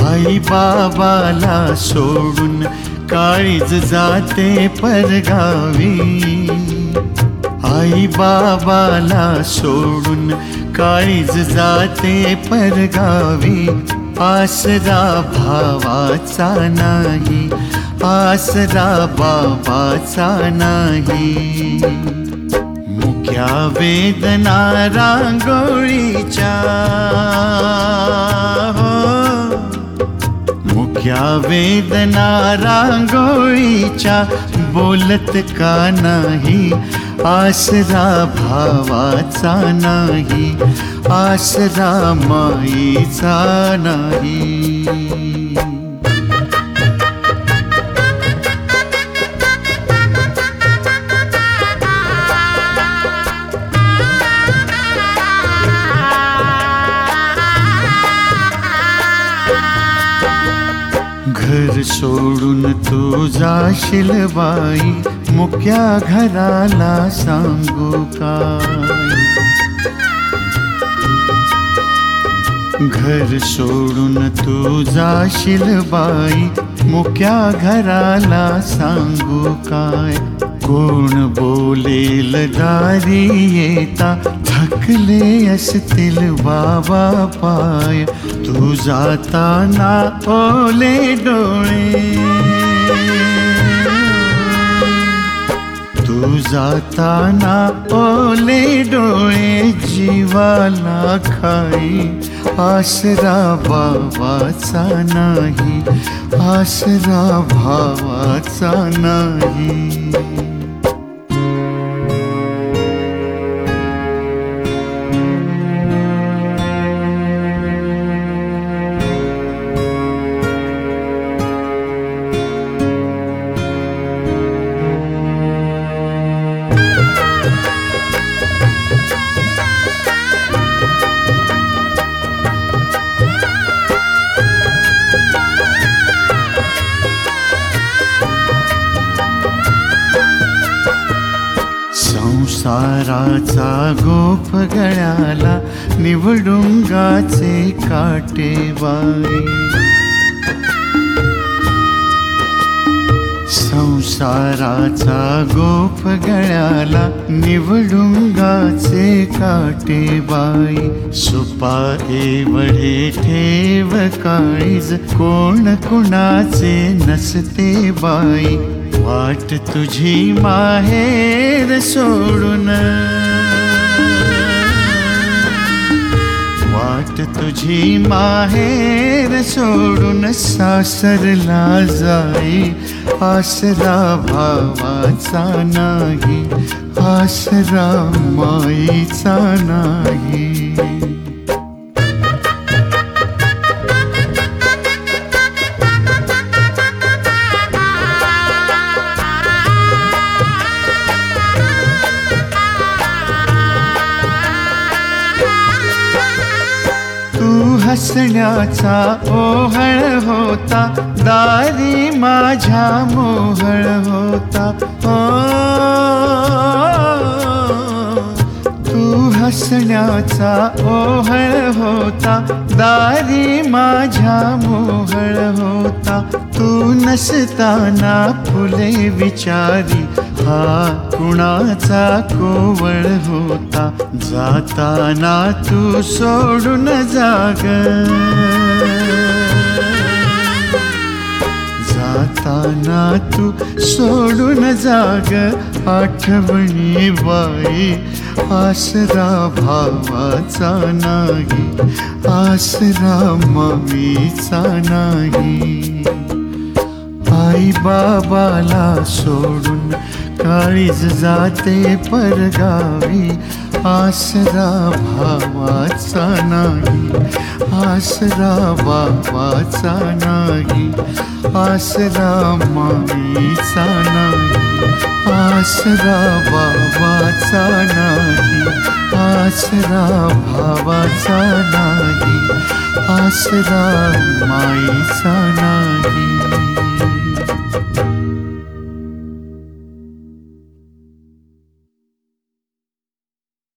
आई बाबाला सोडून काळीज जाते परगावी, आई बाबाला सोडून काळीज जाते परगावी, आसरा भावाचा नाही, आसरा बाबाचा नाही. मुक्या वेदना रांगोळीच्या, मुक्या वेदना रांगोळीच्या, बोलत का नाही, आसरा भावाचा नाही, आसरा माईचा नाही. घर सोडून तू जाशील बाई, मुक्या घराला सांगू काय. घर सोडून तू जाशील बाई, मुक्या घराला सांगू काय. कोण बोलेल दारी येता, थकले असतील बाबा पाय, तू जाताना ओले डोळे, तू जाताना ओले डोळे, जीवाला खाई, आसरा बाबाचा नाही, आसरा भावाचा नाही. संसाराचा गोफ गळ्याला, निवडुंगाचे काटे बाई. संसाराचा गोफ गळ्याला, निवडुंगाचे काटे बाई. सुपाए वढे ठेव काळीज, कोण कुणाचे नसते बाई. वाट तुझी माहेर सोडून, वाट तुझी माहेर सोडून, सासरला जाई, आसरा भावाचा नाही, आसरा माईचा नाही. हसण्याचा ओहळ होता, दारी माझ्या मोहळ होता. तू हसण्याचा ओहळ होता, दारी माझ्या मोहळ होता. तू नसताना फुले विचारी, हा कुणाचा कोवळ होता. जाताना तू सोडून जाग, जाताना तू सोडून जाग, आठवणी बाई, आसरा भावाचा नाही, आसरा मामीचा नाही. आई बाबाला सोडून काळीज जाते परगावी, आसरा भावाचा नाही, आसरा बाबाचा नाही, आसरा मामीचा नाही, आसरा बाबाचा नाही, आसरा भावाचा नाही, आसरा माईचा नाही.